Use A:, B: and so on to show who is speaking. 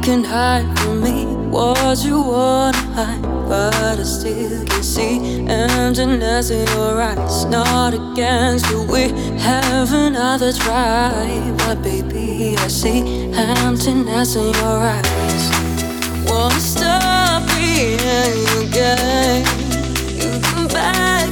A: can hide from me what you wanna hide, but I still can see emptiness in your eyes. Not against you, we have another try, but baby, I see emptiness in your eyes. Wanna stop being your game? You come back